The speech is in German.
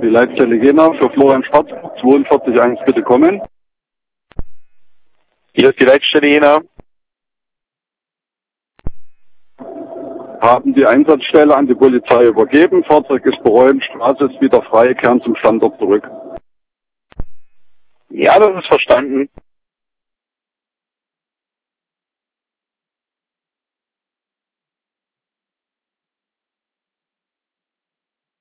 Die Leitstelle Jena für Florian Schwarz, 421, bitte kommen. Hier ist die Leitstelle Jena. Haben die Einsatzstelle an die Polizei übergeben, Fahrzeug ist beräumt, Straße ist wieder frei, kehren zum Standort zurück. Ja, das ist verstanden.